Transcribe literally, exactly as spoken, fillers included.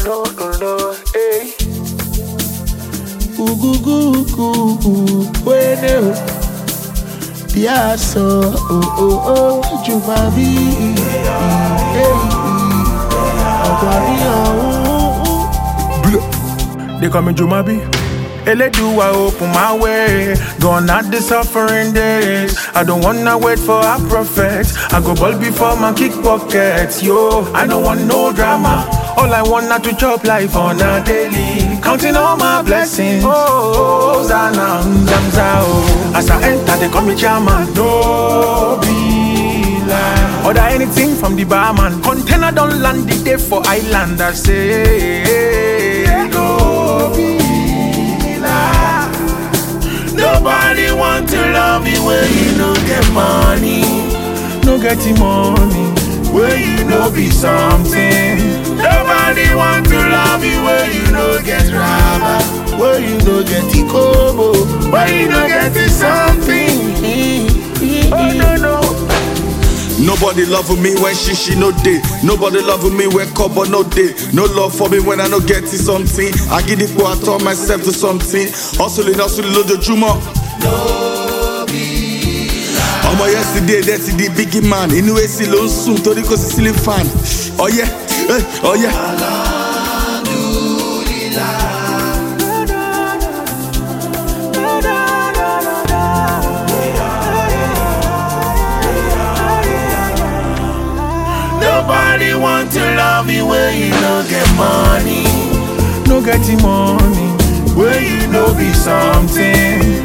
no, no, no, hey. Ugugugugu, bueno. Piasso, oh, oh, oh, Jumabi, hey, They call me Jumabi. Eledu, I open my way. Gone out the suffering days. I don't wanna wait for a prophet. I go ball before my kick pockets. Yo, I don't want no drama. All I want not to chop life on a daily. Counting all my blessings. Oh, Zana, Zamza. As I enter, they call me chairman. No be lie. Order anything from the barman. Container don't land the day for island. I say, no be. Nobody want to love me where you no get money. No get the money where you no be something. Nobody want to love you where you no get rubber. where you no get the kobo, Where you no get the something. Oh no no. Nobody love me when she she no day. Nobody love me when cover no day. No love for me when I no get it something. I give it for I turn myself to something. Hustling, hustling, load the juma. I'm a yesterday, that's the biggie man. In way see loan soon, Tori cause it's ceiling fan. Oh yeah, hey, oh yeah. Nobody want to love you where you no get money. No get the money where you no be something.